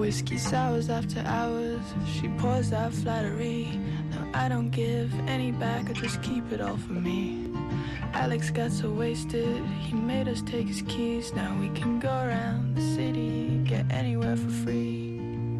whiskey sours after hours. She pours out flattery. No, I don't give any back, I just keep it all for me. Alex got so wasted, he made us take his keys. Now we can go around the city, get anywhere for free.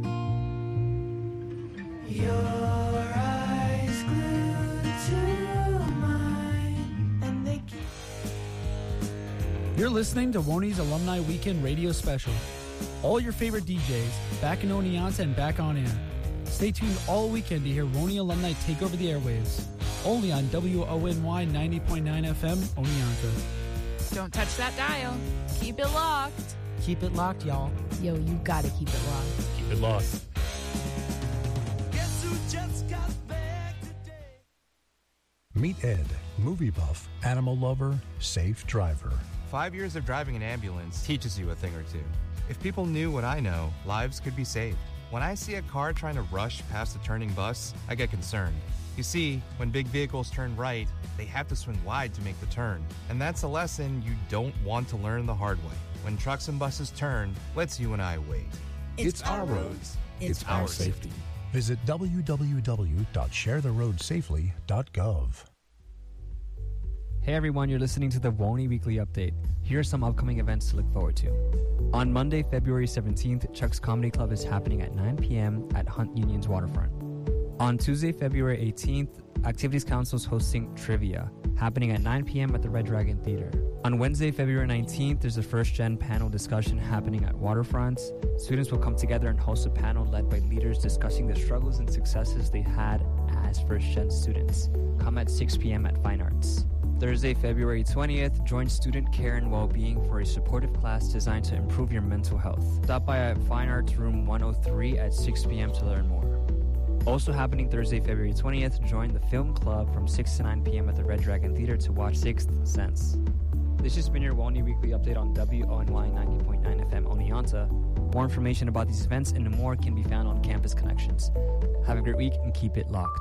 Your eyes glued to mine, and they keep... You're listening to Woney's Alumni Weekend Radio Special. All your favorite DJs, back in Oneonta and back on air. Stay tuned all weekend to hear Woney alumni take over the airwaves. Only on WONY 90.9 FM, Oneonta. Don't touch that dial. Keep it locked. Keep it locked, y'all. Yo, you gotta keep it locked. Keep it locked. Guess who just got back today? Meet Ed, movie buff, animal lover, safe driver. 5 years of driving an ambulance teaches you a thing or two. If people knew what I know, lives could be saved. When I see a car trying to rush past a turning bus, I get concerned. You see, when big vehicles turn right, they have to swing wide to make the turn. And that's a lesson you don't want to learn the hard way. When trucks and buses turn, let's you and I wait. It's our roads. It's our safety. Visit www.sharetheroadsafely.gov. Hey everyone, you're listening to the Woney Weekly Update. Here are some upcoming events to look forward to. On Monday, February 17th, Chuck's Comedy Club is happening at 9 p.m. at Hunt Union's waterfront. On Tuesday, February 18th, Activities Council is hosting Trivia, happening at 9 p.m. at the Red Dragon Theater. On Wednesday, February 19th, there's a first-gen panel discussion happening at Waterfront. Students will come together and host a panel led by leaders discussing the struggles and successes they had as first-gen students. Come at 6 p.m. at Fine Arts. Thursday, February 20th, join Student Care and Wellbeing for a supportive class designed to improve your mental health. Stop by at Fine Arts Room 103 at 6 p.m. to learn more. Also happening Thursday, February 20th, join the Film Club from 6 to 9 p.m. at the Red Dragon Theater to watch Sixth Sense. This has been your Woney Weekly Update on WONY 90.9 FM Oneonta. More information about these events and more can be found on Campus Connections. Have a great week and keep it locked.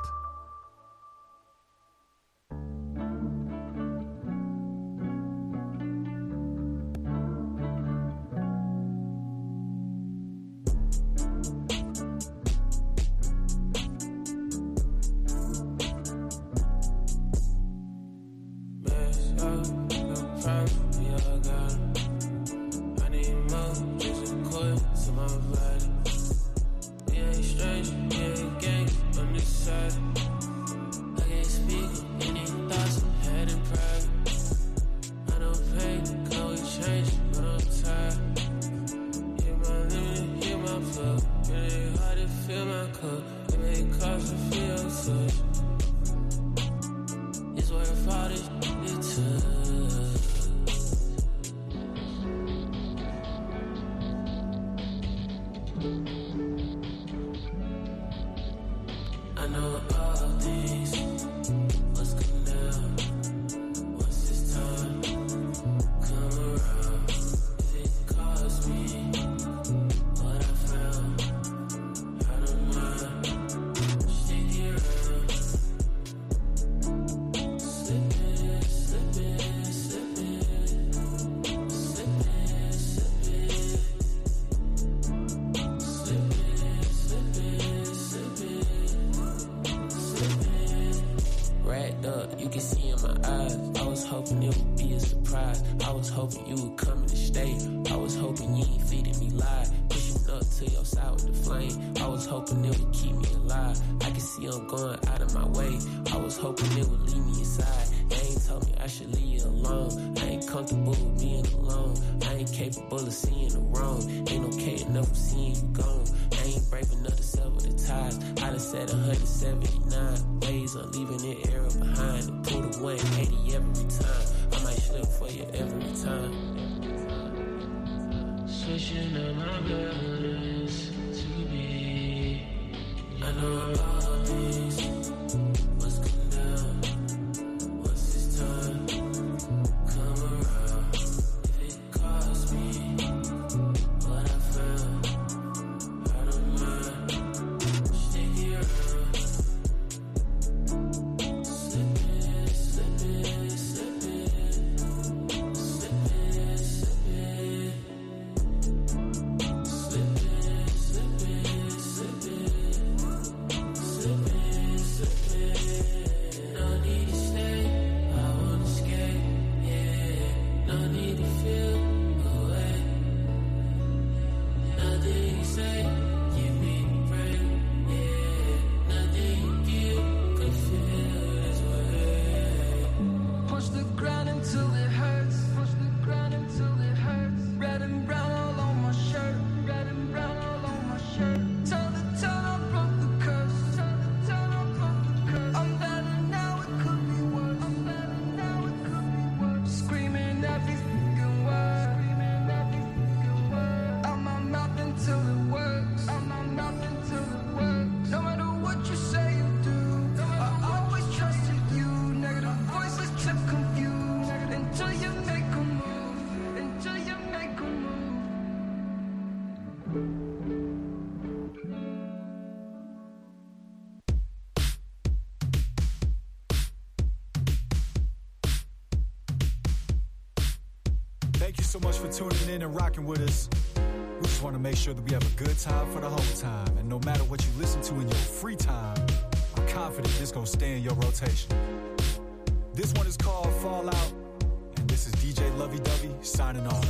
Thank you so much for tuning in and rocking with us. We just want to make sure that we have a good time for the whole time. And no matter what you listen to in your free time, I'm confident this gonna stay in your rotation. This one is called Fallout, and this is DJ Lovey Dovey signing off.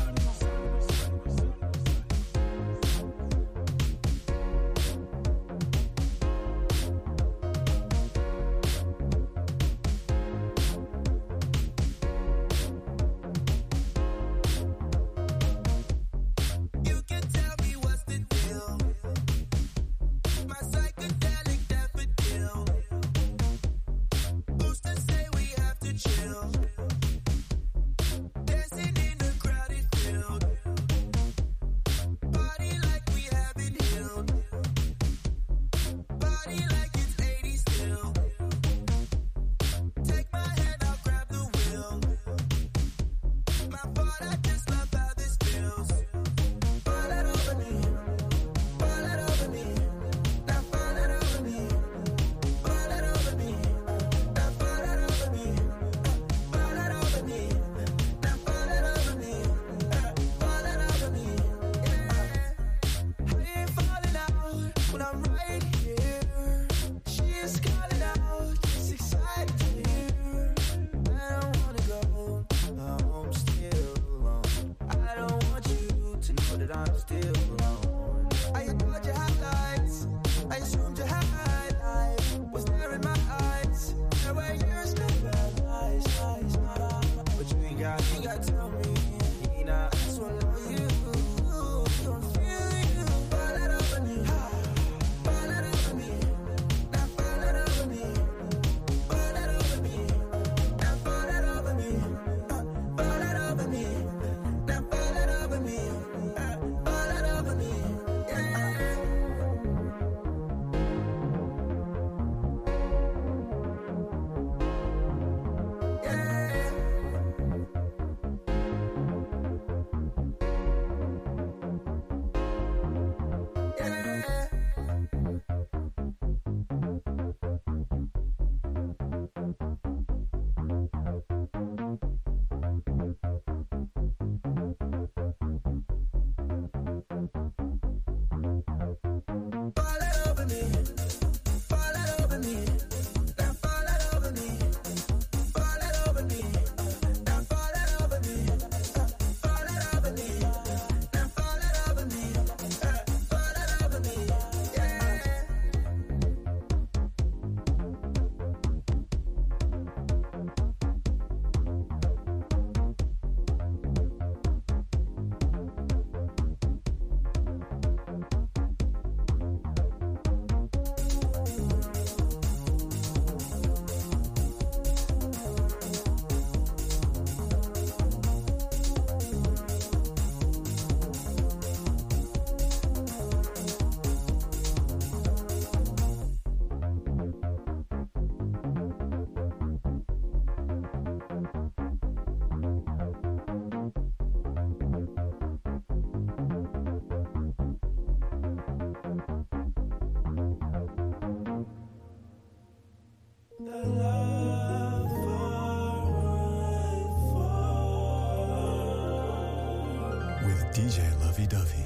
DJ Lovey Dovey.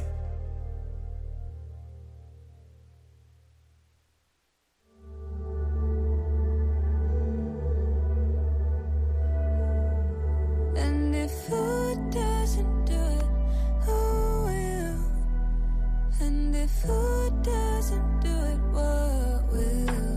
And if food doesn't do it, who will? And if food doesn't do it, what will?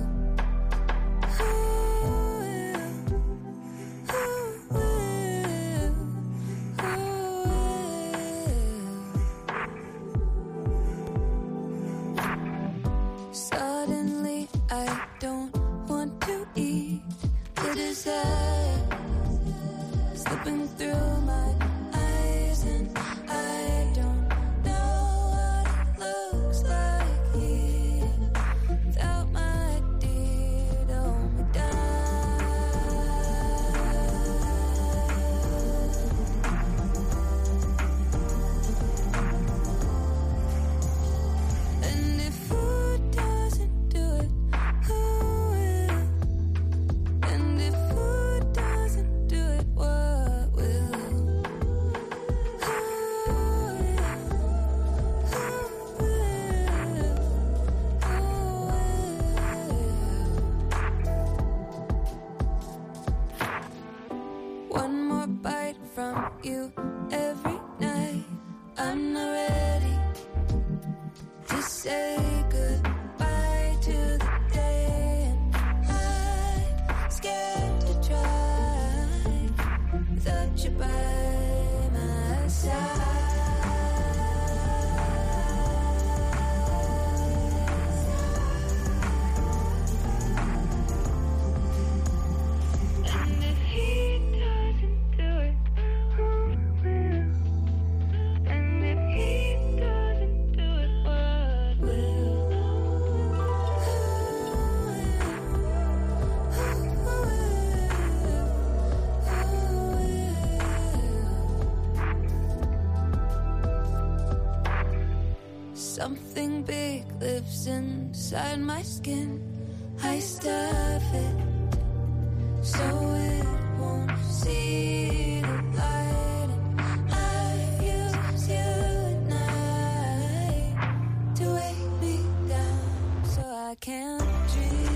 Something big lives inside my skin. I stuff it so it won't see the light. And I use you at night to weigh me down so I can't dream.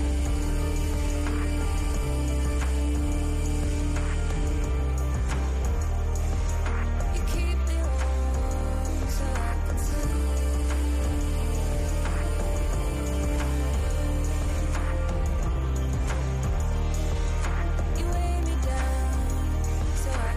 You keep me warm so I can sleep. You weigh me down so I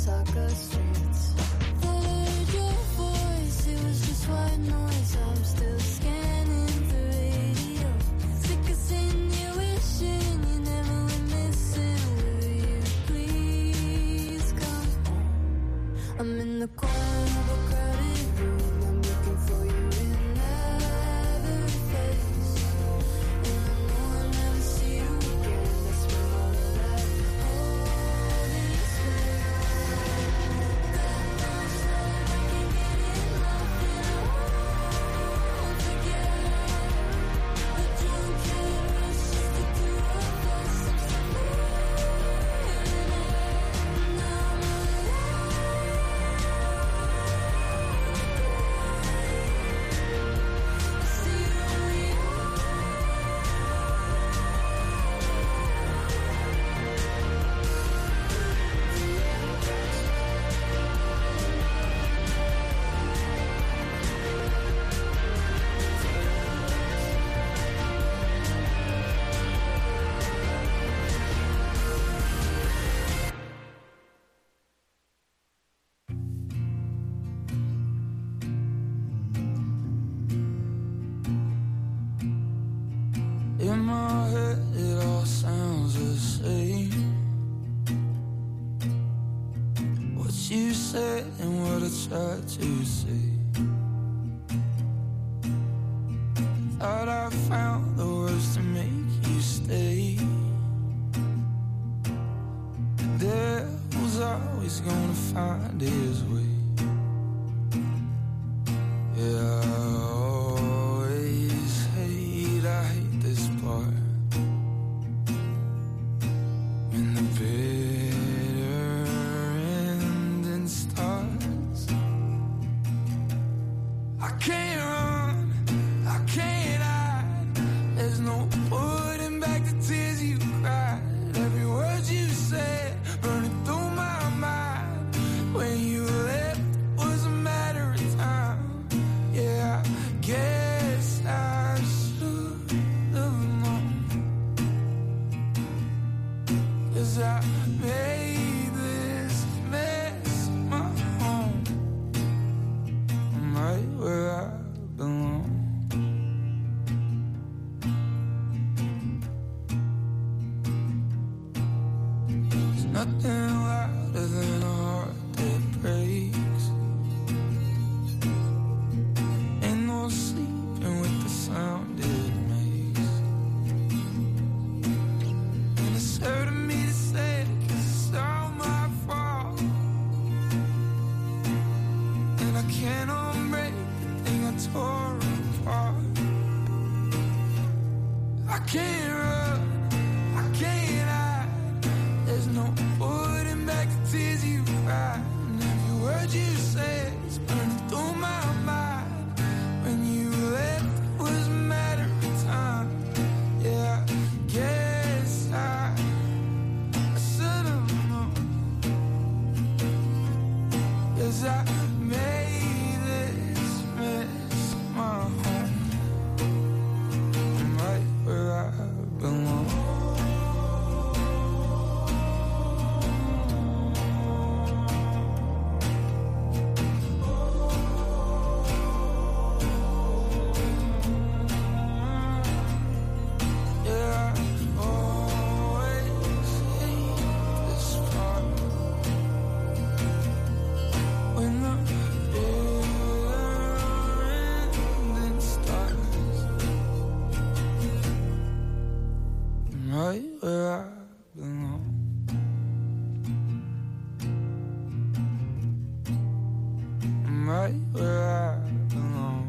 Osaka streets. Thought I heard your voice, it was just white noise. I'm still scanning the radio, sick of seeing you wishing you never went missing. Will you please come home? I'm in the corner of a crowded room, I'm looking for you in every place, and I know I'll never see you again. That's when all of that all is fake. That much that I can get enough, and I won't forget. The drunken rush, just the two of us. I'm still feeling it. Now I'm in my head, it all sounds the same. What you said and what I tried to say. Thought I found the words to make you stay. The devil's always gonna find his way. Yeah, I hate this part. When the bitter ending starts, I can't run, I can't hide. There's no putting back the tears you cried. Every word you said burning through my mind. When you left, it was a matter of time. Yeah, I guess I should have known, 'cause I made this mess my home. I'm right where I belong. There's nothing louder than a heart that breaks. Ain't no sleeping with the sound it makes. And it's hurting me to say it, 'cause it's all my fault. And I can't unbreak the thing I tore apart. I can't run, I can't hide. There's no putting back the tears you cried. And every word you said is burning through my mind. When you left, it was a matter of time. Yeah, I guess I should have known, 'cause I made this mess my home. I'm right where I belong. Yeah, I always hate this part. When the bitter ending starts, I'm right where I belong. I'm right where I belong.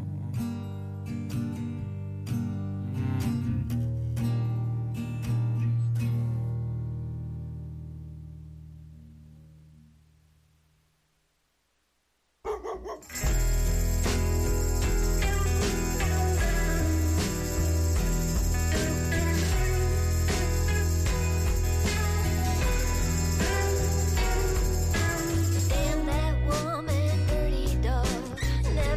Damn that woman, dirty dog.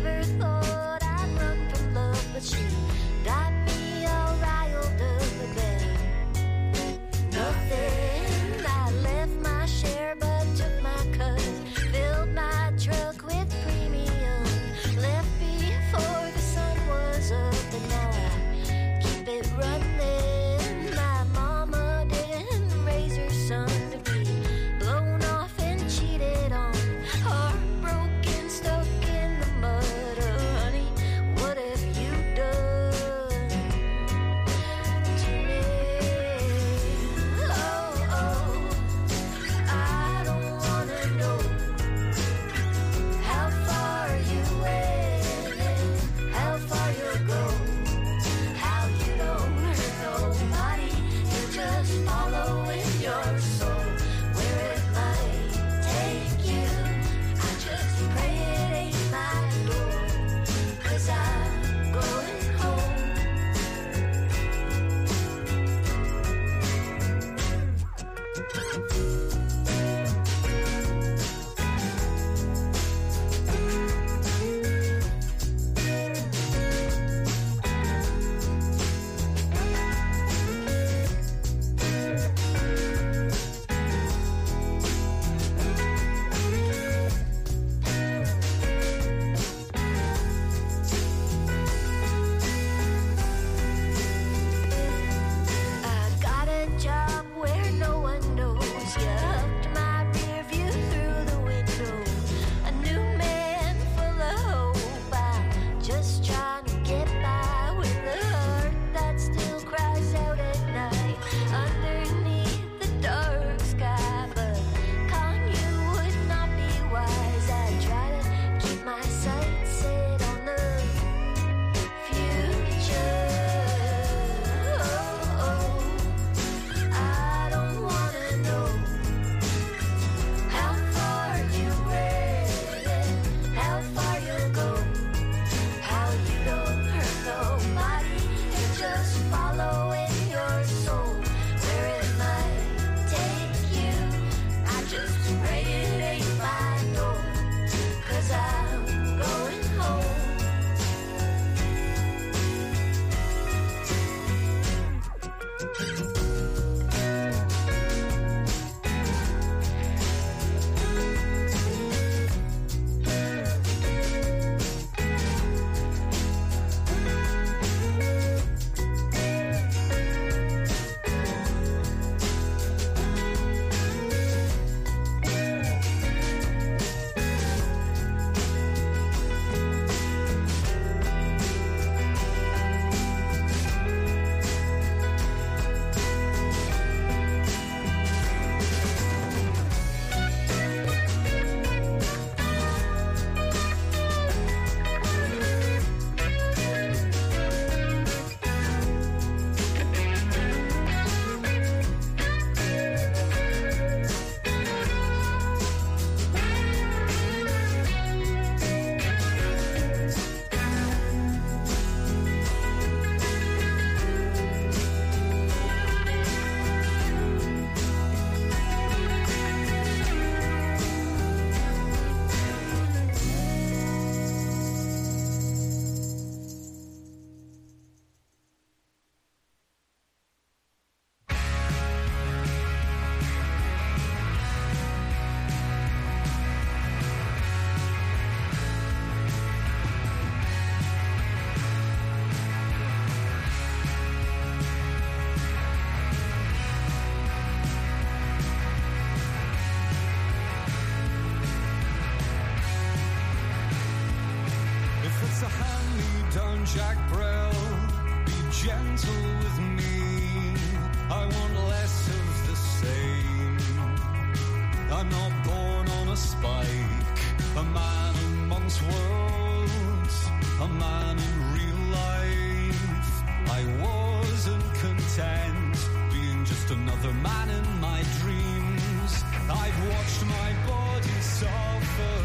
Jack Brel, be gentle with me. I want less of the same. I'm not born on a spike, a man amongst worlds, a man in real life. I wasn't content being just another man in my dreams. I've watched my body suffer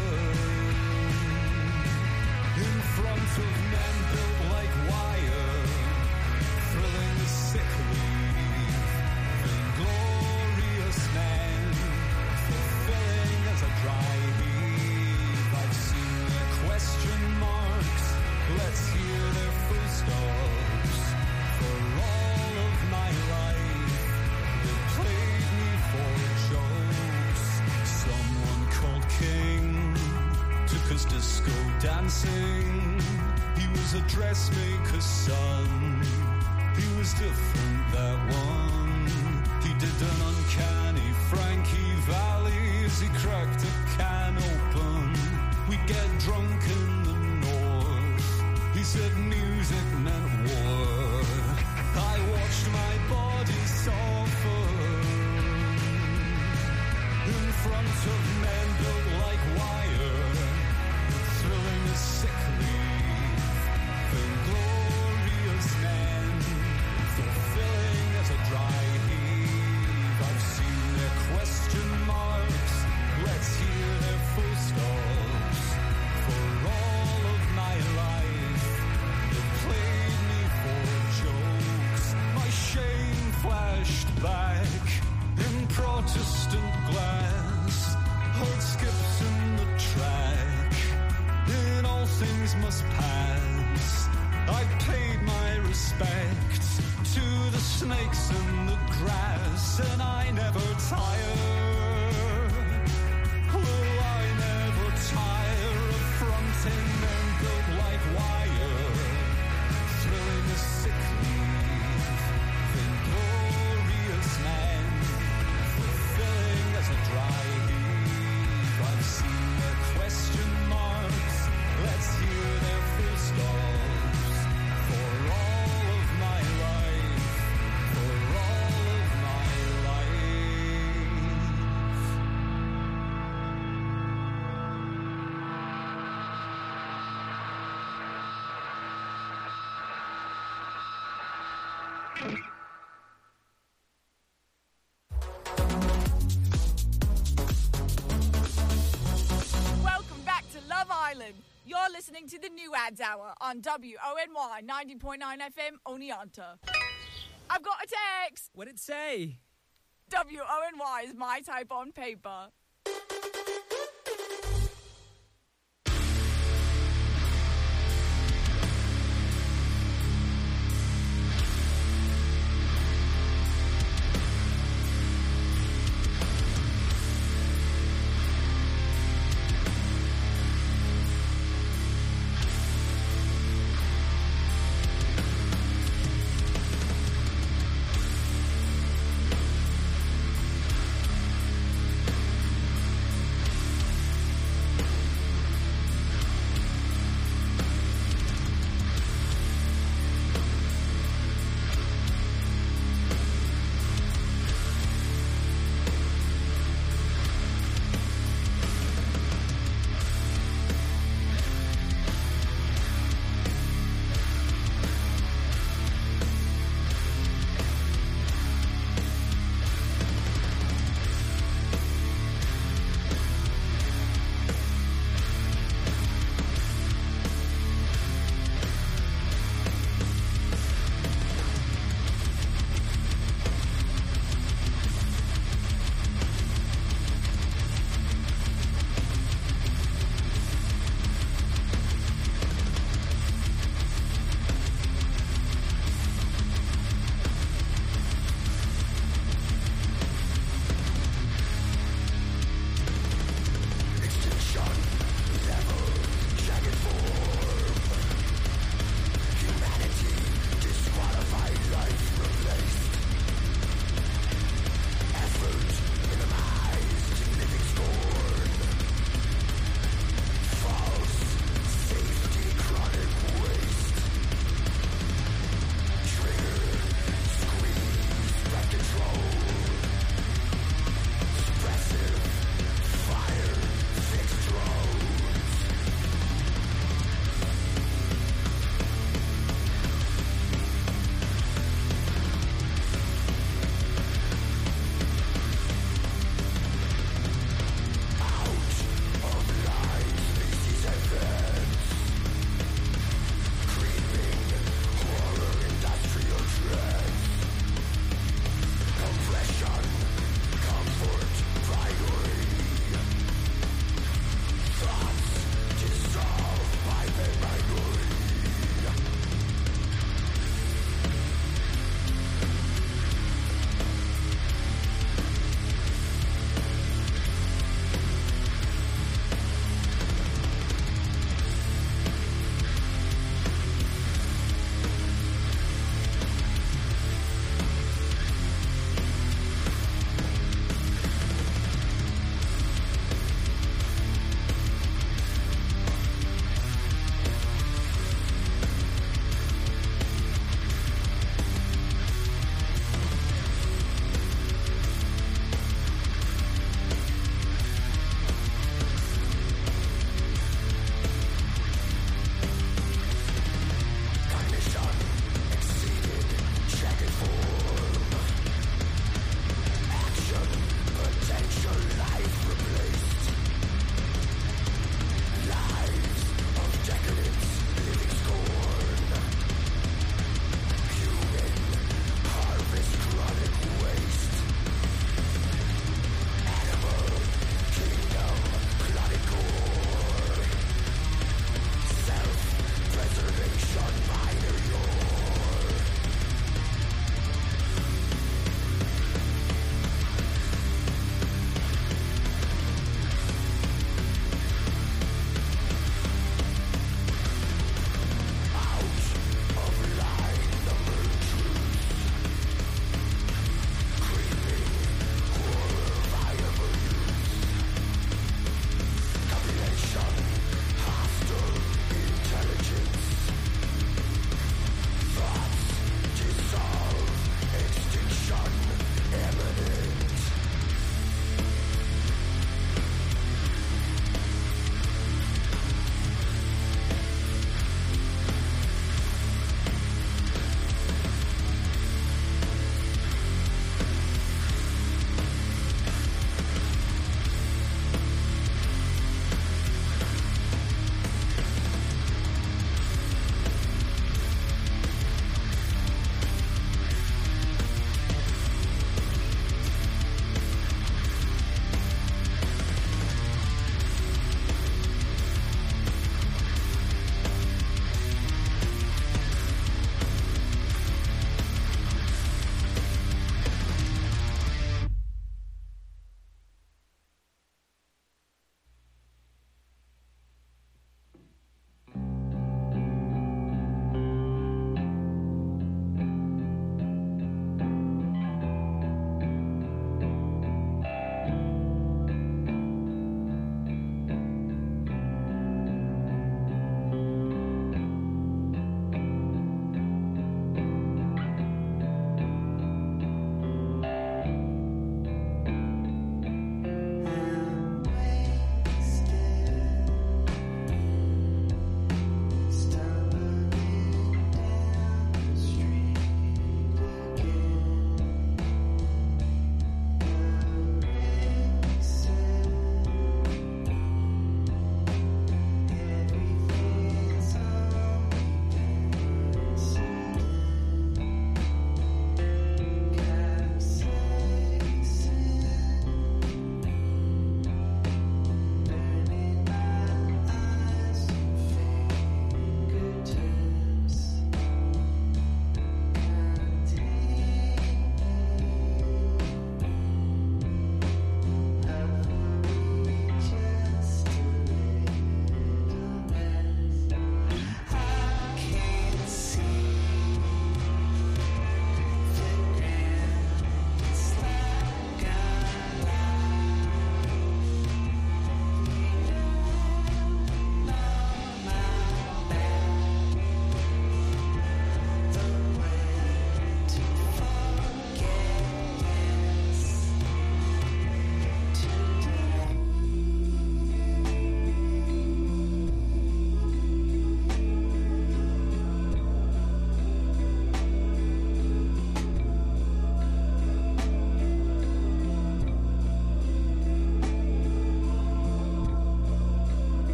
in front of men built like wire, thrilling the sick leave, inglorious men, fulfilling as a dry heave. I've seen their question marks, let's hear their full stops. For all of my life, they played me for jokes. Someone called King took us disco dancing. He was a dressmaker's son. He was different, that one. He did an uncanny Frankie Valley as he cracked a can open. We'd get drunk in the north. He said music meant war. I watched my body suffer in front of men built like wire, thrilling as sick leave, inglorious men, fulfilling as a dry heave. I've seen their question marks, let's hear their full stops. For all of my life, they played me for jokes. My shame flashed back in Protestant glass, heard skips in the track, in all things must pass. I paid my respects to the snakes in the grass, and I never tire. Will I never tire of fronting men built like wire, thrilling a sick leave, inglorious men, fulfilling as a dry heave. I've seen their question marks, let's hear their full stops. For all of my life, for all of my life. Welcome back to Love Island. You're listening to the New Ads Hour on WONY 90.9 FM Oneonta. I've got a text. What'd it say? WONY is my type on paper.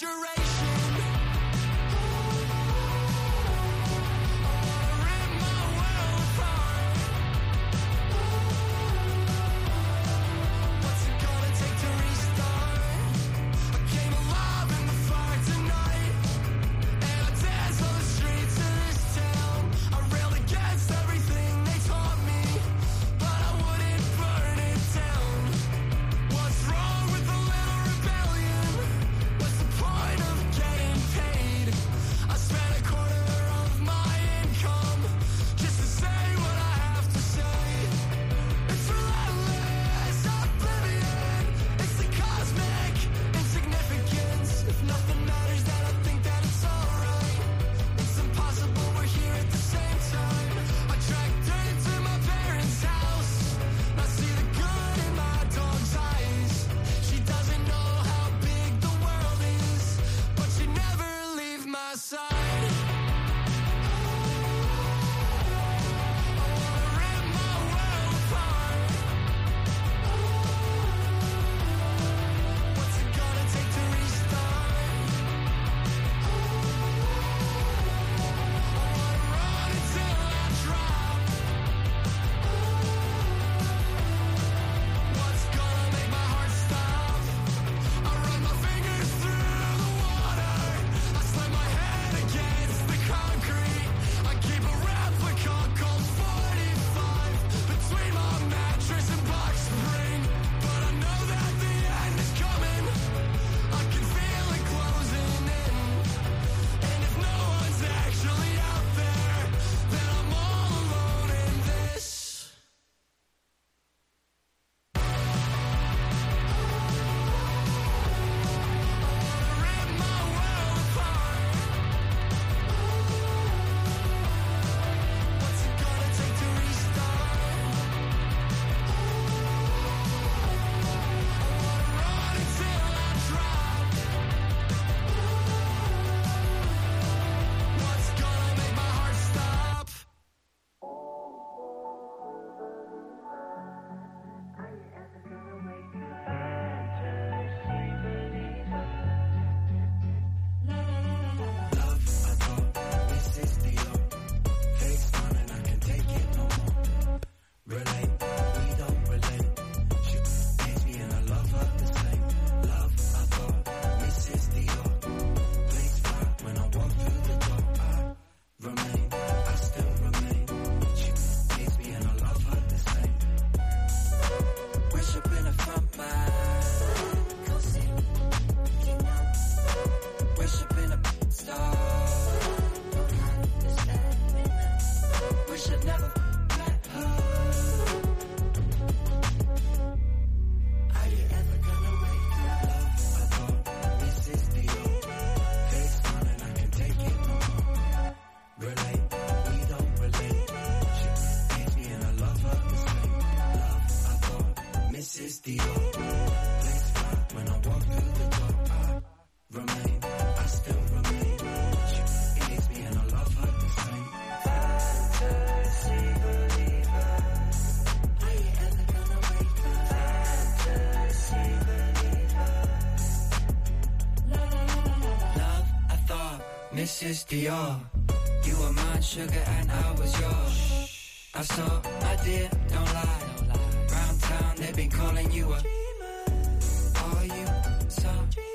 Mrs. Dior. You were mine, sugar, and I was yours. I saw, I did, don't lie. Round town, they've been calling you a dreamer. Are you so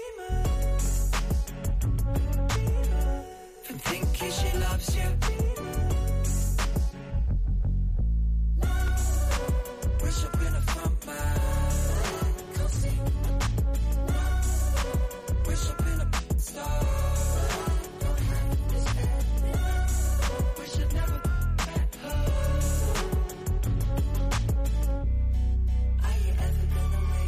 from thinking she loves you? Wish I'd been a front man. Wish I'd been a star. Are you ever gonna wake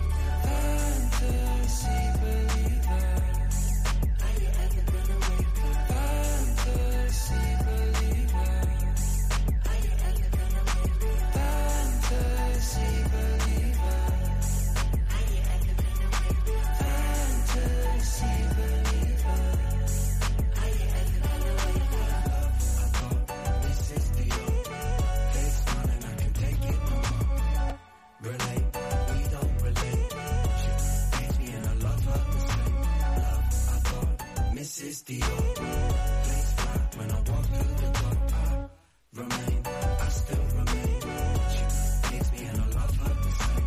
This is the place fly. When I walk through the door, I remain, I still remain. She needs me and I love her the same.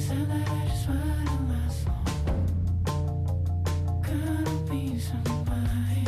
said that I just wouldn't last long. Gonna be somebody.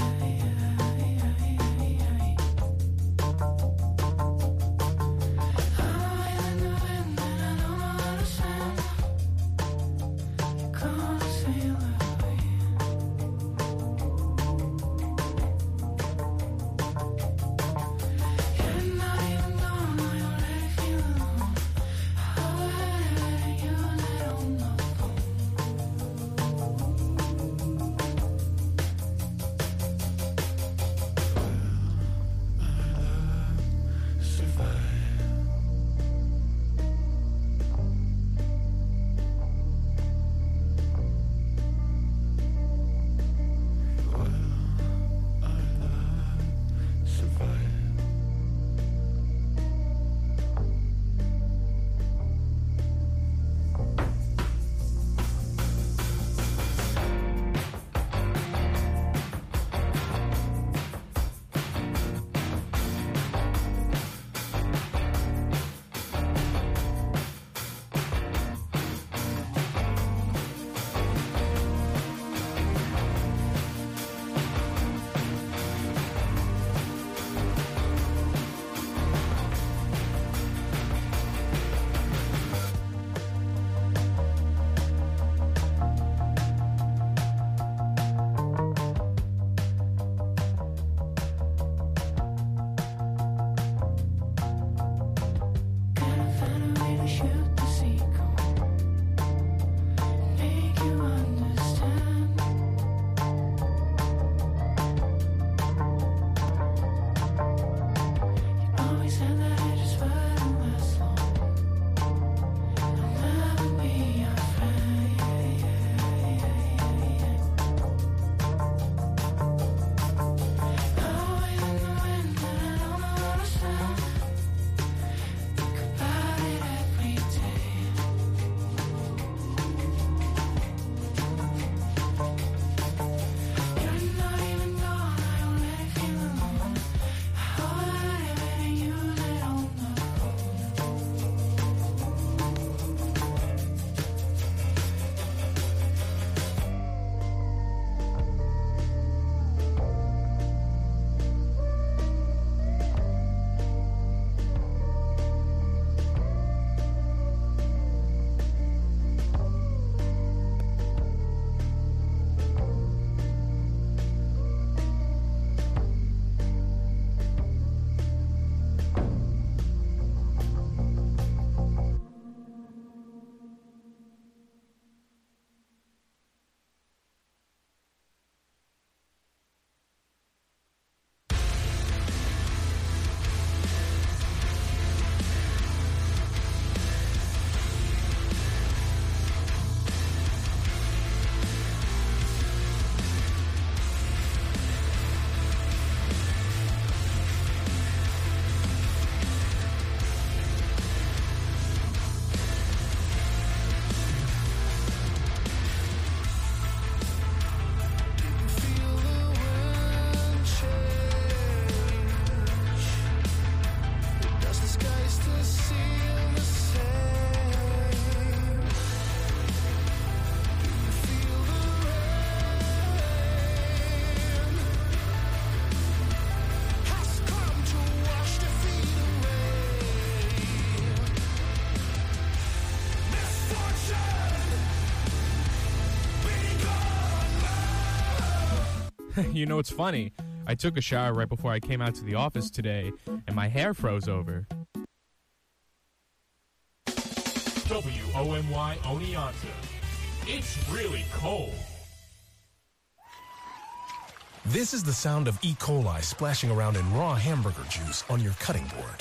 You know, it's funny. I took a shower right before I came out to the office today, and my hair froze over. WONY Oneonta. It's really cold. This is the sound of E. coli splashing around in raw hamburger juice on your cutting board.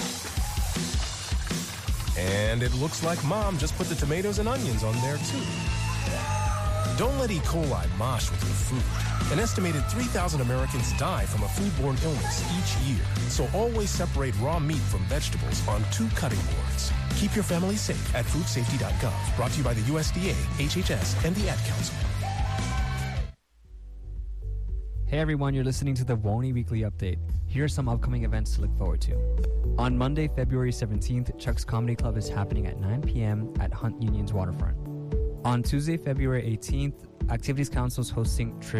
And it looks like Mom just put the tomatoes and onions on there, too. Don't let E. coli mosh with your food. An estimated 3,000 Americans die from a foodborne illness each year. So always separate raw meat from vegetables on 2 cutting boards. Keep your family safe at foodsafety.gov. Brought to you by the USDA, HHS, and the Ad Council. Hey everyone, you're listening to the Woney Weekly Update. Here are some upcoming events to look forward to. On Monday, February 17th, Chuck's Comedy Club is happening at 9 p.m. at Hunt Union's Waterfront. On Tuesday, February 18th, Activities Council is hosting Trivia